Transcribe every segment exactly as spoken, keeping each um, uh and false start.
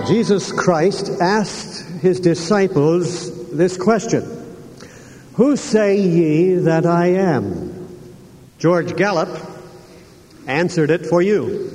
Jesus Christ asked his disciples this question: "Who say ye that I am?" George Gallup answered it for you.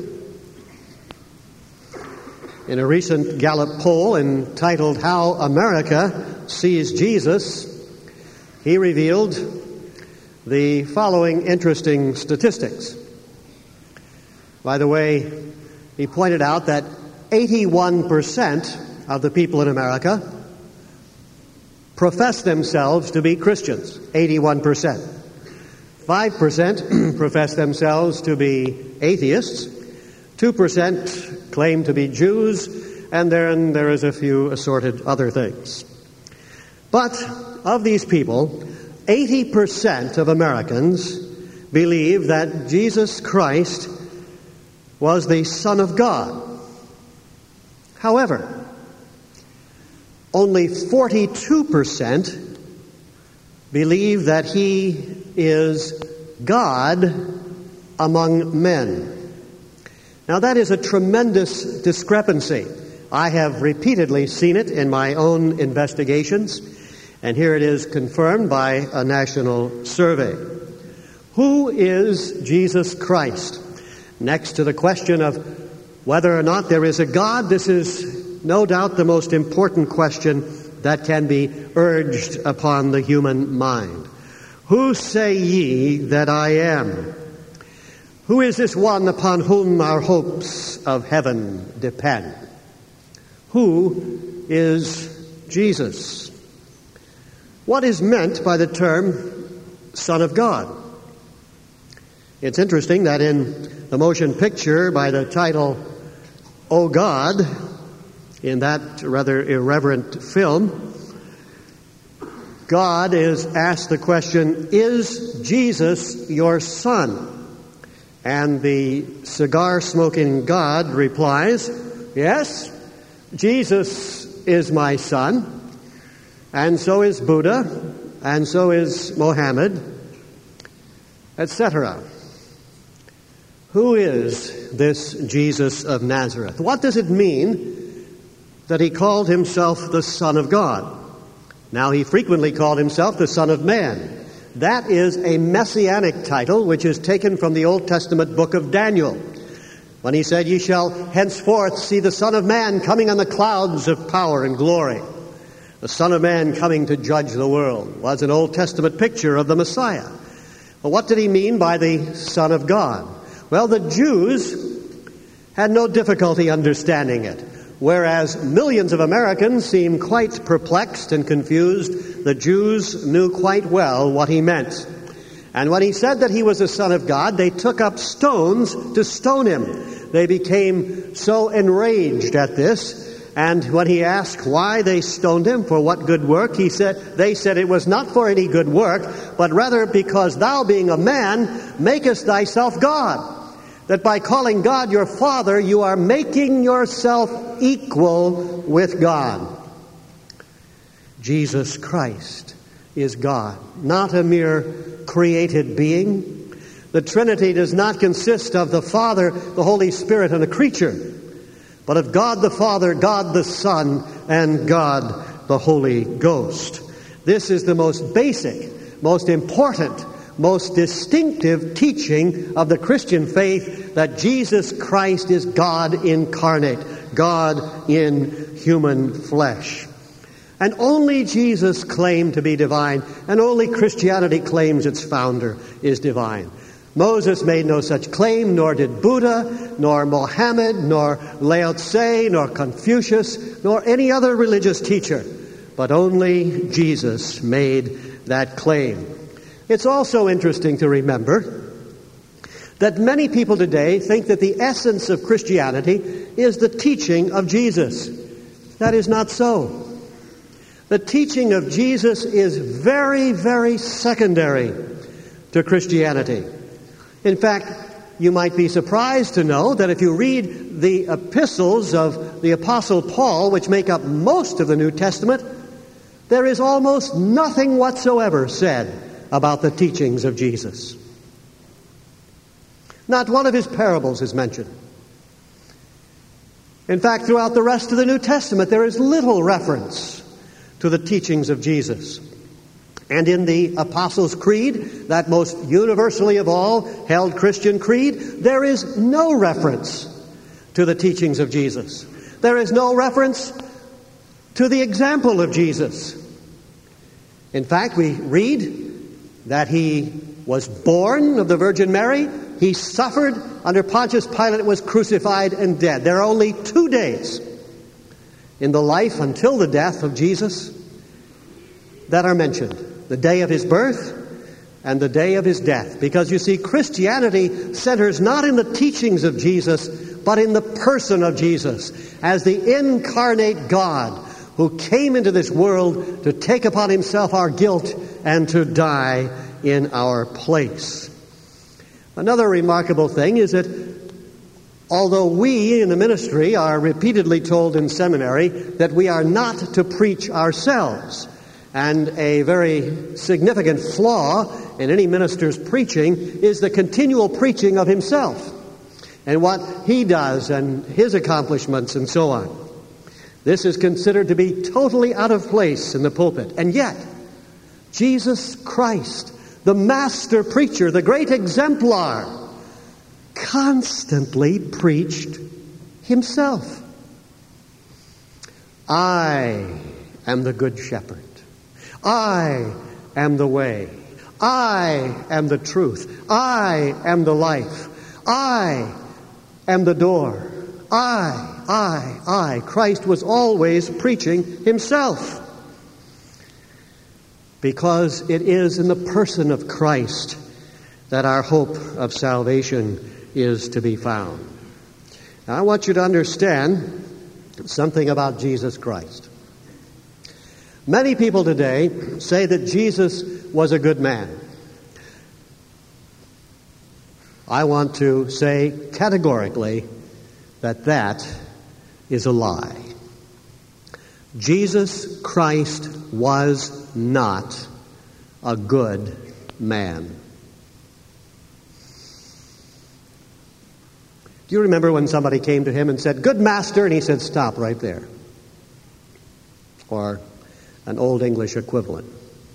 In a recent Gallup poll entitled "How America Sees Jesus," he revealed the following interesting statistics. By the way, he pointed out that eighty-one percent of the people in America profess themselves to be Christians. eighty-one percent. five percent profess themselves to be atheists. two percent claim to be Jews. And then there is a few assorted other things. But of these people, eighty percent of Americans believe that Jesus Christ was the Son of God. However, only forty-two percent believe that he is God among men. Now, that is a tremendous discrepancy. I have repeatedly seen it in my own investigations, and here it is confirmed by a national survey. Who is Jesus Christ? Next to the question of whether or not there is a God, this is no doubt the most important question that can be urged upon the human mind. Who say ye that I am? Who is this one upon whom our hopes of heaven depend? Who is Jesus? What is meant by the term Son of God? It's interesting that in the motion picture by the title "Oh God," in that rather irreverent film, God is asked the question, "Is Jesus your son?" And the cigar-smoking God replies, "Yes, Jesus is my son, and so is Buddha, and so is Mohammed," et cetera. Who is this Jesus of Nazareth? What does it mean that he called himself the Son of God? Now, he frequently called himself the Son of Man. That is a messianic title which is taken from the Old Testament book of Daniel, when he said, "Ye shall henceforth see the Son of Man coming on the clouds of power and glory." The Son of Man coming to judge the world was an Old Testament picture of the Messiah. But what did he mean by the Son of God? Well, the Jews had no difficulty understanding it. Whereas millions of Americans seem quite perplexed and confused, the Jews knew quite well what he meant. And when he said that he was the Son of God, they took up stones to stone him. They became so enraged at this, and when he asked why they stoned him, for what good work, he said, they said it was not for any good work, but rather because thou, being a man, makest thyself God. That by calling God your Father, you are making yourself equal with God. Jesus Christ is God, not a mere created being. The Trinity does not consist of the Father, the Holy Spirit, and a creature, but of God the Father, God the Son, and God the Holy Ghost. This is the most basic, most important, most distinctive teaching of the Christian faith, that Jesus Christ is God incarnate, God in human flesh. And only Jesus claimed to be divine, and only Christianity claims its founder is divine. Moses made no such claim, nor did Buddha, nor Mohammed, nor Lao Tse, nor Confucius, nor any other religious teacher. But only Jesus made that claim. It's also interesting to remember that many people today think that the essence of Christianity is the teaching of Jesus. That is not so. The teaching of Jesus is very, very secondary to Christianity. In fact, you might be surprised to know that if you read the epistles of the Apostle Paul, which make up most of the New Testament, there is almost nothing whatsoever said about the teachings of Jesus. Not one of his parables is mentioned. In fact, throughout the rest of the New Testament, there is little reference to the teachings of Jesus. And in the Apostles' Creed, that most universally of all held Christian creed, there is no reference to the teachings of Jesus. There is no reference to the example of Jesus. In fact, we read that he was born of the Virgin Mary, he suffered under Pontius Pilate, was crucified and dead. There are only two days in the life until the death of Jesus that are mentioned: the day of his birth and the day of his death. Because you see, Christianity centers not in the teachings of Jesus, but in the person of Jesus as the incarnate God who came into this world to take upon himself our guilt and to die in our place. Another remarkable thing is that although we in the ministry are repeatedly told in seminary that we are not to preach ourselves, and a very significant flaw in any minister's preaching is the continual preaching of himself and what he does and his accomplishments and so on. This is considered to be totally out of place in the pulpit. And yet, Jesus Christ, the master preacher, the great exemplar, constantly preached himself. I am the good shepherd. I am the way. I am the truth. I am the life. I am the door. I, I, I. Christ was always preaching himself, because it is in the person of Christ that our hope of salvation is to be found. Now, I want you to understand something about Jesus Christ. Many people today say that Jesus was a good man. I want to say categorically that that is a lie. Jesus Christ was not a good man. Do you remember when somebody came to him and said, "Good master," and he said, "Stop right there"? Or an Old English equivalent.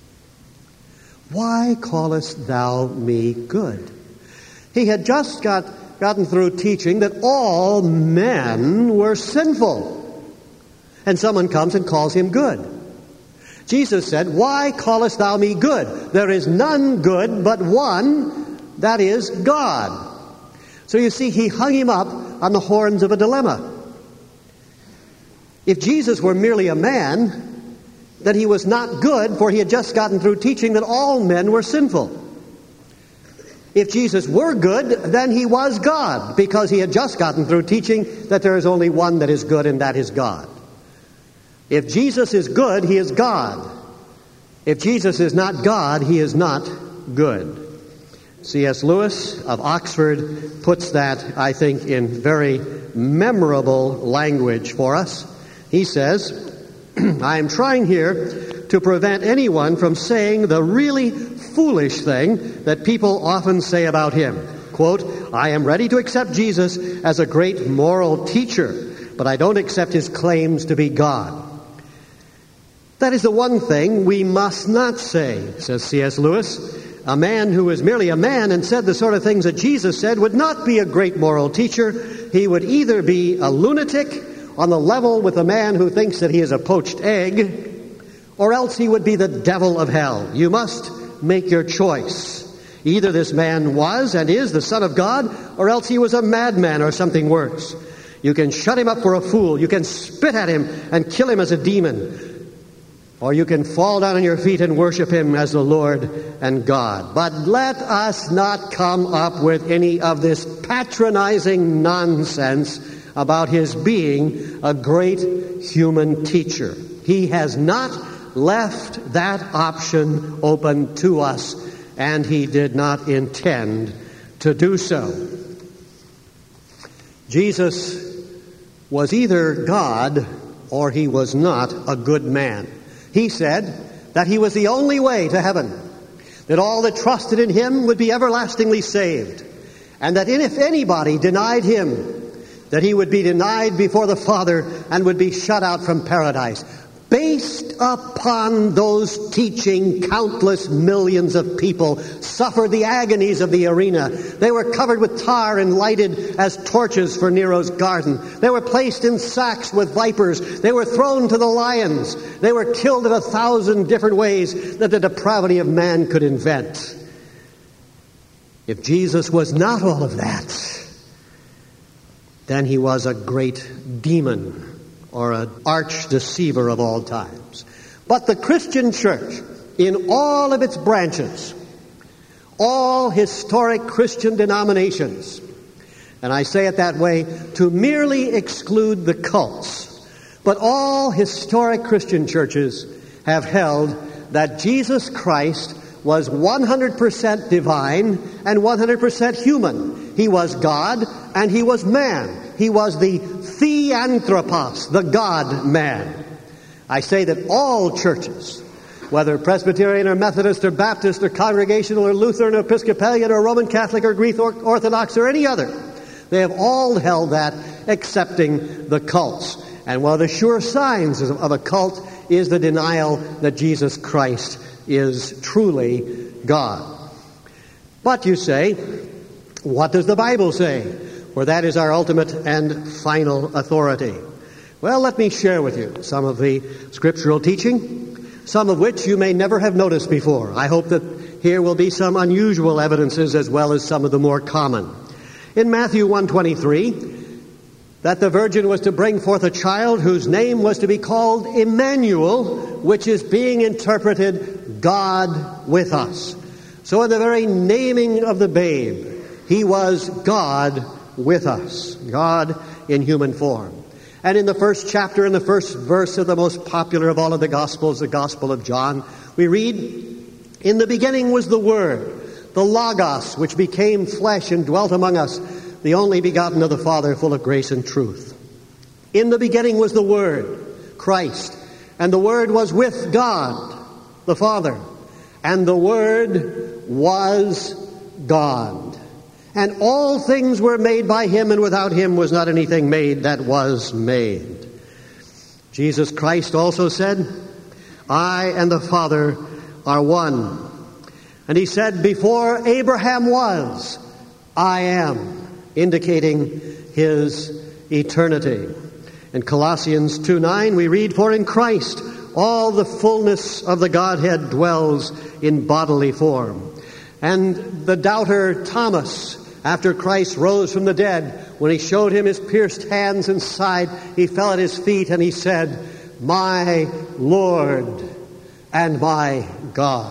"Why callest thou me good?" He had just got, gotten through teaching that all men were sinful. And someone comes and calls him good. Jesus said, "Why callest thou me good? There is none good but one, that is God." So you see, he hung him up on the horns of a dilemma. If Jesus were merely a man, that he was not good, for he had just gotten through teaching that all men were sinful. If Jesus were good, then he was God, because he had just gotten through teaching that there is only one that is good, and that is God. If Jesus is good, he is God. If Jesus is not God, he is not good. C S Lewis of Oxford puts that, I think, in very memorable language for us. He says, "I am trying here to prevent anyone from saying the really foolish thing that people often say about him. Quote, I am ready to accept Jesus as a great moral teacher, but I don't accept his claims to be God. That is the one thing we must not say," says C S Lewis. "A man who is merely a man and said the sort of things that Jesus said would not be a great moral teacher. He would either be a lunatic on the level with a man who thinks that he is a poached egg, or else he would be the devil of hell. You must make your choice. Either this man was and is the Son of God, or else he was a madman or something worse. You can shut him up for a fool. You can spit at him and kill him as a demon. Or you can fall down on your feet and worship him as the Lord and God. But let us not come up with any of this patronizing nonsense about his being a great human teacher. He has not left that option open to us, and he did not intend to do so. Jesus was either God or he was not a good man. He said that he was the only way to heaven, that all that trusted in him would be everlastingly saved, and that if anybody denied him, that he would be denied before the Father and would be shut out from paradise. Based upon those teaching, countless millions of people suffered the agonies of the arena. They were covered with tar and lighted as torches for Nero's garden. They were placed in sacks with vipers. They were thrown to the lions. They were killed in a thousand different ways that the depravity of man could invent. If Jesus was not all of that, then he was a great demon or an arch deceiver of all times. But the Christian church, in all of its branches, all historic Christian denominations, and I say it that way to merely exclude the cults, but all historic Christian churches have held that Jesus Christ was one hundred percent divine and one hundred percent human. He was God and he was man. He was the theanthropos, the God-man. I say that all churches, whether Presbyterian or Methodist or Baptist or Congregational or Lutheran or Episcopalian or Roman Catholic or Greek Orthodox or any other, they have all held that, excepting the cults. And one of the sure signs of a cult is the denial that Jesus Christ is truly God. But you say, what does the Bible say? For that is our ultimate and final authority. Well, let me share with you some of the scriptural teaching, some of which you may never have noticed before. I hope that here will be some unusual evidences as well as some of the more common. In Matthew one twenty-three, that the virgin was to bring forth a child whose name was to be called Emmanuel, which is being interpreted God with us. So in the very naming of the babe, he was God with us, God in human form. And in the first chapter, in the first verse of the most popular of all of the Gospels, the Gospel of John, we read, "In the beginning was the Word, the Logos, which became flesh and dwelt among us, the only begotten of the Father, full of grace and truth. In the beginning was the Word, Christ, and the Word was with God, the Father, and the Word was God. And all things were made by him, and without him was not anything made that was made." Jesus Christ also said, "I and the Father are one." And he said, "Before Abraham was, I am," indicating his eternity. In Colossians two nine we read, "For in Christ all the fullness of the Godhead dwells in bodily form." And the doubter Thomas, after Christ rose from the dead, when he showed him his pierced hands and side, he fell at his feet and he said, "My Lord and my God.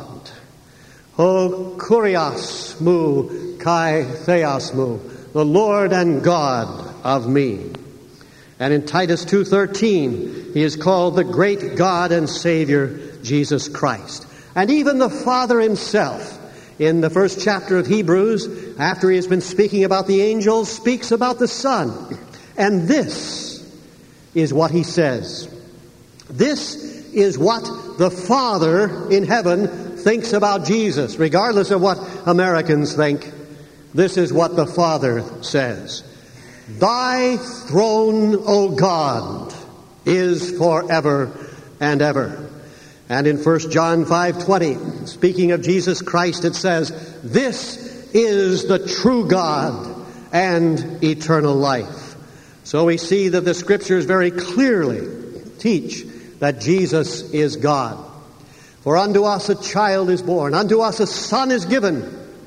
O kurios mu kai theos mu, the Lord and God of me." And in Titus two thirteen, he is called the great God and Savior, Jesus Christ. And even the Father himself, in the first chapter of Hebrews, after he has been speaking about the angels, speaks about the Son. And this is what he says. This is what the Father in heaven thinks about Jesus, regardless of what Americans think. This is what the Father says. "Thy throne, O God, is forever and ever." And in First John five twenty, speaking of Jesus Christ, it says, "This is the true God and eternal life." So we see that the Scriptures very clearly teach that Jesus is God. "For unto us a child is born, unto us a son is given,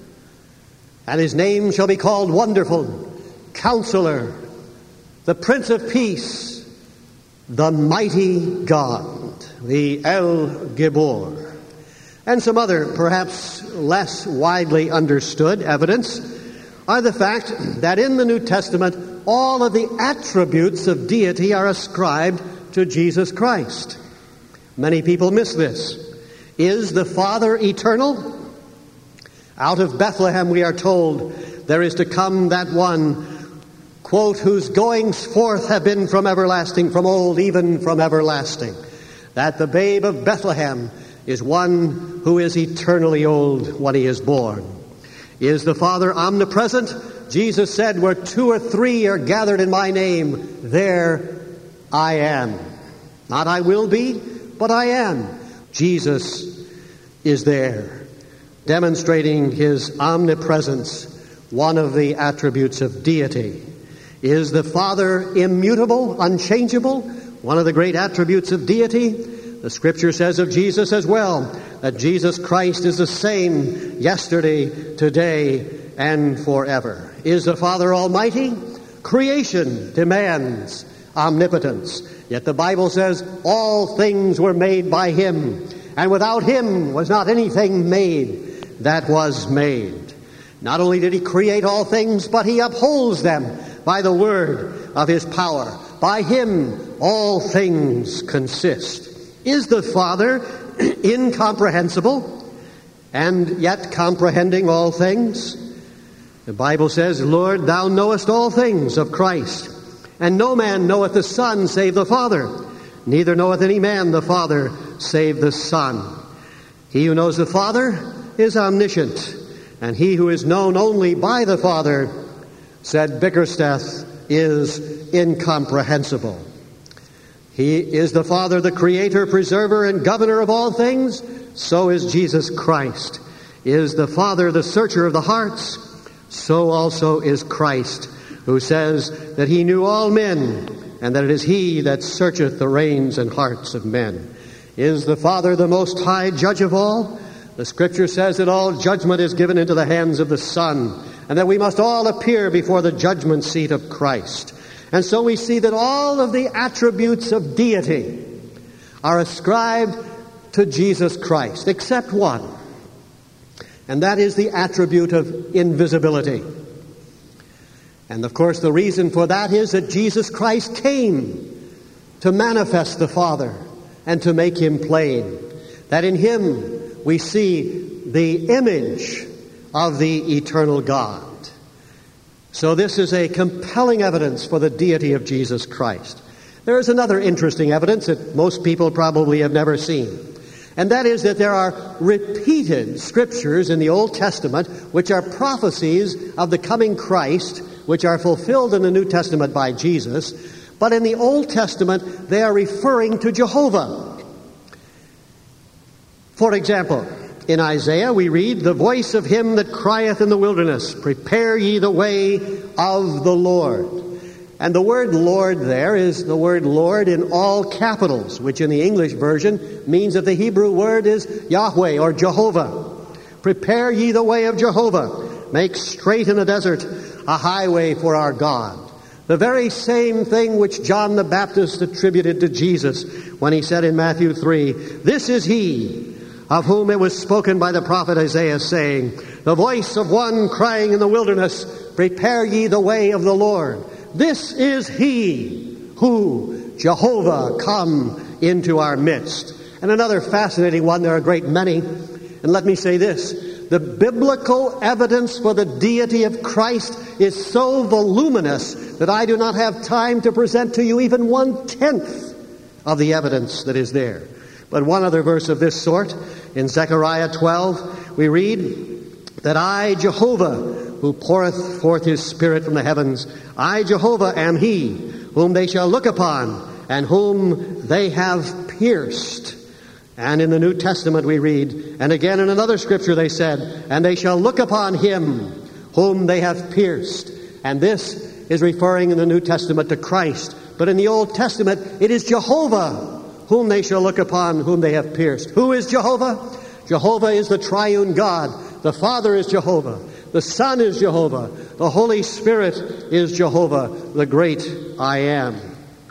and his name shall be called Wonderful, Counselor, the Prince of Peace, the Mighty God," the El Gibor. And some other, perhaps less widely understood evidence are the fact that in the New Testament, all of the attributes of deity are ascribed to Jesus Christ. Many people miss this. Is the Father eternal? Out of Bethlehem, we are told, there is to come that one, quote, "whose goings forth have been from everlasting, from old, even from everlasting." That the babe of Bethlehem is one who is eternally old when he is born. Is the Father omnipresent? Jesus said, where two or three are gathered in my name, there I am. Not I will be, but I am. Jesus is there, demonstrating his omnipresence, one of the attributes of deity. Is the Father immutable, unchangeable? One of the great attributes of deity. The Scripture says of Jesus as well, that Jesus Christ is the same yesterday, today, and forever. Is the Father almighty? Creation demands omnipotence. Yet the Bible says all things were made by him, and without him was not anything made that was made. Not only did he create all things, but he upholds them by the word of his power. By him all things consist. Is the Father incomprehensible and yet comprehending all things? The Bible says, Lord, thou knowest all things of Christ, and no man knoweth the Son save the Father, neither knoweth any man the Father save the Son. He who knows the Father is omniscient, and he who is known only by the Father, said Bickersteth, is incomprehensible. He is the Father, the Creator, Preserver, and Governor of all things. So is Jesus Christ. Is the Father the Searcher of the hearts? So also is Christ, who says that he knew all men, and that it is he that searcheth the reins and hearts of men. Is the Father the Most High Judge of all? The Scripture says that all judgment is given into the hands of the Son, and that we must all appear before the judgment seat of Christ. And so we see that all of the attributes of deity are ascribed to Jesus Christ, except one. And that is the attribute of invisibility. And of course the reason for that is that Jesus Christ came to manifest the Father and to make him plain. That in him we see the image of the eternal God. So this is a compelling evidence for the deity of Jesus Christ. There is another interesting evidence that most people probably have never seen. And that is that there are repeated scriptures in the Old Testament which are prophecies of the coming Christ, which are fulfilled in the New Testament by Jesus. But in the Old Testament, they are referring to Jehovah. For example, in Isaiah we read, the voice of him that crieth in the wilderness, prepare ye the way of the Lord. And the word Lord there is the word Lord in all capitals, which in the English version means that the Hebrew word is Yahweh or Jehovah. Prepare ye the way of Jehovah. Make straight in the desert a highway for our God. The very same thing which John the Baptist attributed to Jesus when he said in Matthew three, this is he of whom it was spoken by the prophet Isaiah, saying, the voice of one crying in the wilderness, prepare ye the way of the Lord. This is he who, Jehovah, come into our midst. And another fascinating one, there are a great many. And let me say this, the biblical evidence for the deity of Christ is so voluminous that I do not have time to present to you even one-tenth of the evidence that is there. But one other verse of this sort, in Zechariah twelve, we read that I, Jehovah, who poureth forth his Spirit from the heavens, I, Jehovah, am he, whom they shall look upon, and whom they have pierced. And in the New Testament we read, and again in another scripture they said, and they shall look upon him whom they have pierced. And this is referring in the New Testament to Christ. But in the Old Testament, it is Jehovah whom they shall look upon, whom they have pierced. Who is Jehovah? Jehovah is the triune God. The Father is Jehovah. The Son is Jehovah. The Holy Spirit is Jehovah, the great I am.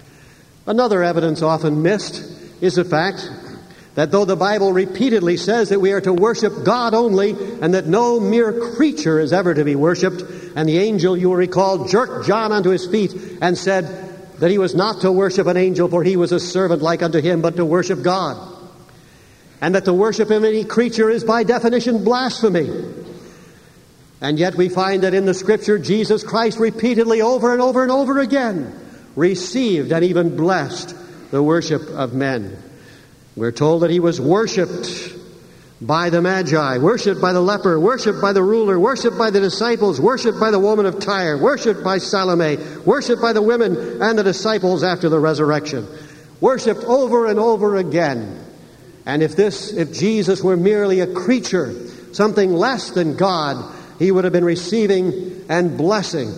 Another evidence often missed is the fact that though the Bible repeatedly says that we are to worship God only, and that no mere creature is ever to be worshipped, and the angel, you will recall, jerked John onto his feet and said that he was not to worship an angel, for he was a servant like unto him, but to worship God. And that to worship him any creature is by definition blasphemy. And yet we find that in the Scripture, Jesus Christ repeatedly over and over and over again received and even blessed the worship of men. We're told that he was worshipped by the Magi, worshipped by the leper, worshipped by the ruler, worshipped by the disciples, worshipped by the woman of Tyre, worshipped by Salome, worshipped by the women and the disciples after the resurrection, worshipped over and over again. And if this, if Jesus were merely a creature, something less than God, he would have been receiving and blessing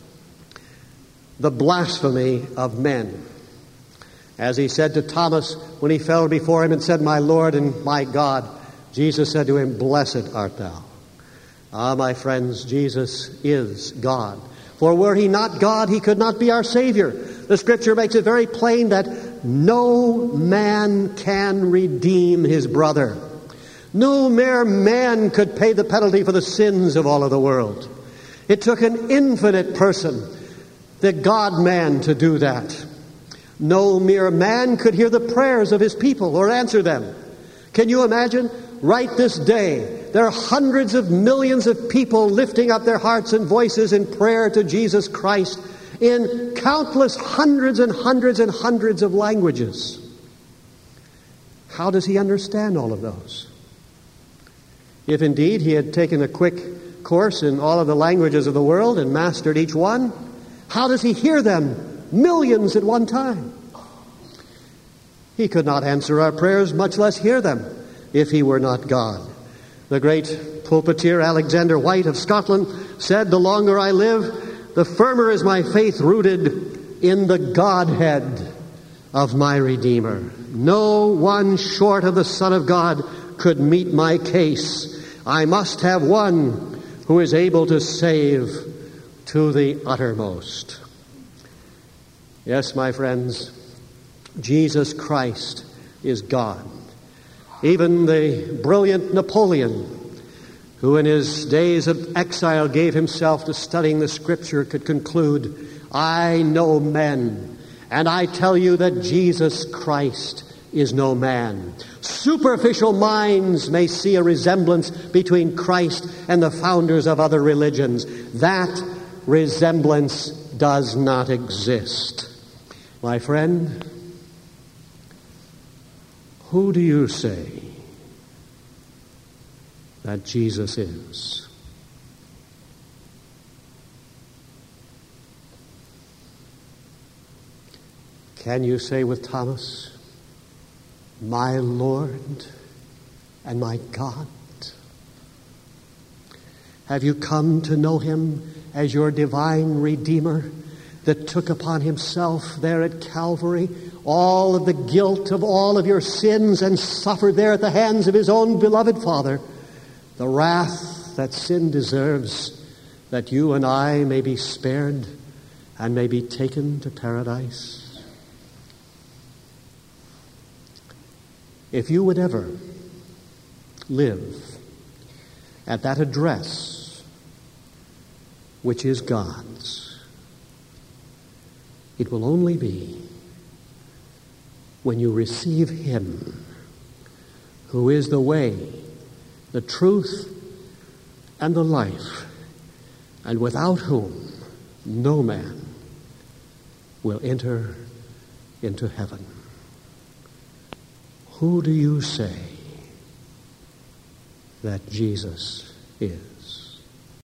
the blasphemy of men. As he said to Thomas when he fell before him and said, "My Lord and my God," Jesus said to him, "Blessed art thou." Ah, my friends, Jesus is God. For were he not God, he could not be our Savior. The Scripture makes it very plain that no man can redeem his brother. No mere man could pay the penalty for the sins of all of the world. It took an infinite person, the God-man, to do that. No mere man could hear the prayers of his people or answer them. Can you imagine? Right this day, there are hundreds of millions of people lifting up their hearts and voices in prayer to Jesus Christ in countless hundreds and hundreds and hundreds of languages. How does he understand all of those? If indeed he had taken a quick course in all of the languages of the world and mastered each one, how does he hear them, millions at one time? He could not answer our prayers, much less hear them, if he were not God. The great pulpiteer Alexander White of Scotland said, "The longer I live, the firmer is my faith rooted in the Godhead of my Redeemer. No one short of the Son of God could meet my case. I must have one who is able to save to the uttermost." Yes, my friends, Jesus Christ is God. Even the brilliant Napoleon, who in his days of exile gave himself to studying the Scripture, could conclude, "I know men, and I tell you that Jesus Christ is no man. Superficial minds may see a resemblance between Christ and the founders of other religions. That resemblance does not exist." My friend, who do you say that Jesus is? Can you say with Thomas, "My Lord and my God"? Have you come to know him as your divine Redeemer that took upon himself there at Calvary all of the guilt of all of your sins and suffered there at the hands of his own beloved Father the wrath that sin deserves, that you and I may be spared and may be taken to paradise? If you would ever live at that address which is God's, it will only be when you receive him who is the way, the truth, and the life, and without whom no man will enter into heaven. Who do you say that Jesus is?